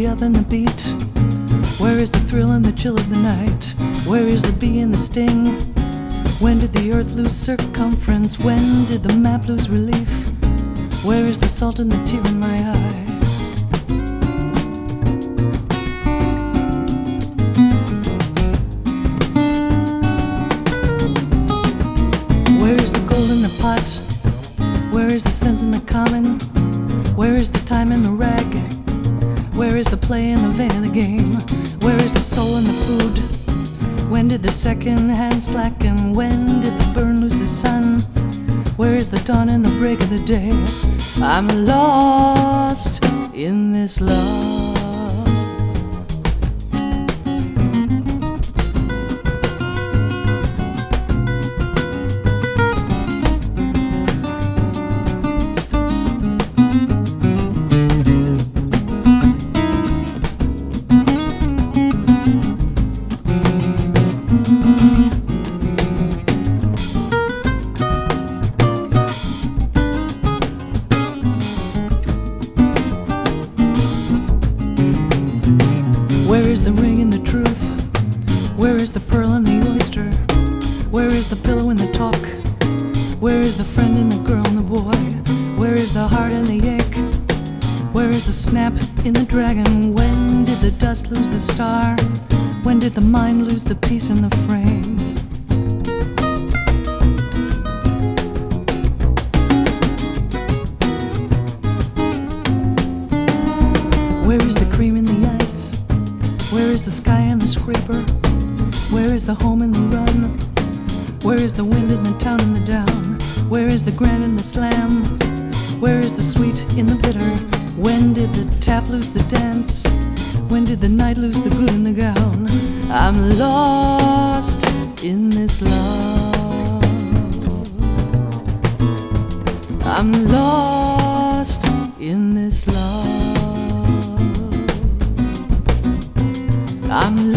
up and the beat? Where is the thrill and the chill of the night? Where is the bee and the sting? When did the earth lose circumference? When did the map lose relief? Where is the salt and the tear in my eye? Where is the gold in the pot? Where is the sense in the common? Where is the time in the rag? Where is the play in the vein of the game? Where is the soul in the food? When did the second hand slacken? When did the burn lose the sun? Where is the dawn and the break of the day? I'm lost in this love. Where is the ring and the truth? Where is the pearl and the oyster? Where is the pillow and the talk? Where is the friend and the girl and the boy? Where is the heart and the ache? Where is the snap in the dragon? When did the dust lose the star? When did the mind lose the peace in the frame? Where is the cream in the ice? Where is the sky and the scraper? Where is the home and the run? Where is the wind and the town and the down? Where is the grand and the slam? Where is the sweet in the bitter? When did the tap lose the dance? When did the night lose the good in the gown? I'm lost in this love. I'm lost in this love. I'm